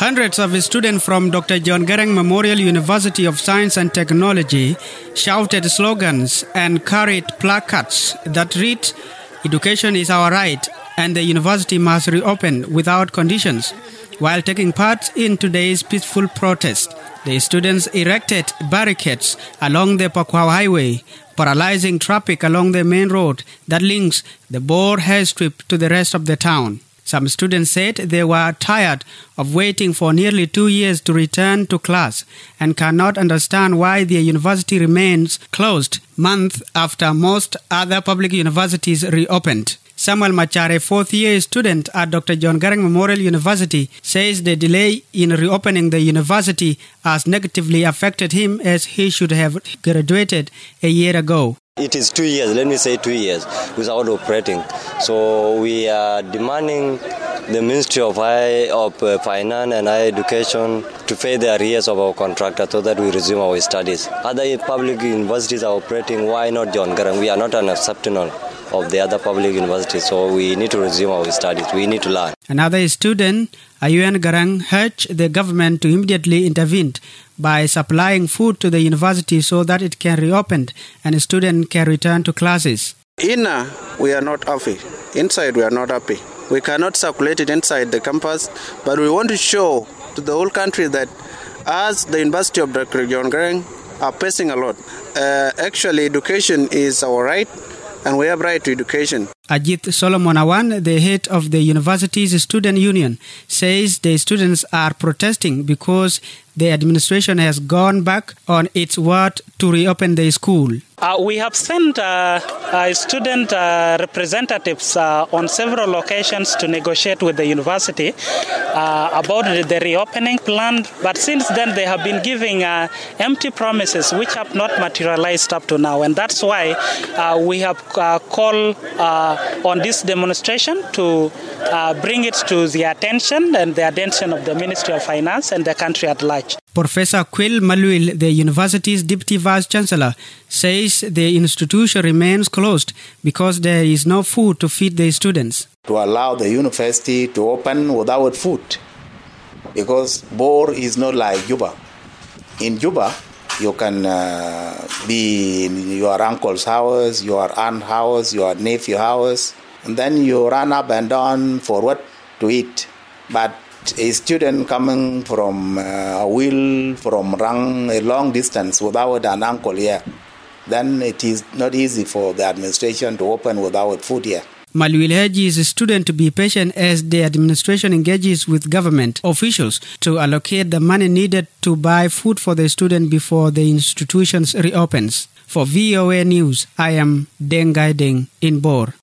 Hundreds of students from Dr. John Garang Memorial University of Science and Technology shouted slogans and carried placards that read, "Education is our right and the university must reopen without conditions." While taking part in today's peaceful protest, the students erected barricades along the Pakwao Highway, paralyzing traffic along the main road that links the Bor Airstrip to the rest of the town. Some students said they were tired of waiting for nearly 2 years to return to class and cannot understand why their university remains closed months after most other public universities reopened. Samuel Machare, fourth-year student at Dr. John Garang Memorial University, says the delay in reopening the university has negatively affected him as he should have graduated a year ago. It is 2 years, let me say 2 years, without operating. So we are demanding the Ministry of Finance and Higher Education to pay the arrears of our contractor so that we resume our studies. Other public universities are operating, why not John Garang? We are not an exceptional of the other public universities, so we need to resume our studies. We need to learn. Another student, Ayuan Garang, urged the government to immediately intervene by supplying food to the university so that it can reopen and students can return to classes. Inner, we are not happy. Inside, we are not happy. We cannot circulate it inside the campus, but we want to show to the whole country that as the University of Dr. John Garang are facing a lot. Actually, education is our right, and we have right to education. Ajit Solomon Awan, the head of the university's student union, says the students are protesting because the administration has gone back on its word to reopen the school. We have sent student representatives on several occasions to negotiate with the university about the reopening plan, but since then they have been giving empty promises which have not materialized up to now, and that's why we have called on this demonstration to bring it to the attention and the attention of the Ministry of Finance and the country at large. Professor Quil Maluil, the university's deputy vice-chancellor, says the institution remains closed because there is no food to feed the students. To allow the university to open without food, because Bor is not like Juba. In Juba, you can be in your uncle's house, your aunt's house, your nephew's house, and then you run up and down for what to eat. But a student coming from from Rang, a long distance without an uncle here, then it is not easy for the administration to open without food here. Maluil urges a student to be patient as the administration engages with government officials to allocate the money needed to buy food for the student before the institutions reopens. For VOA News, I am Dengai Deng in Bor.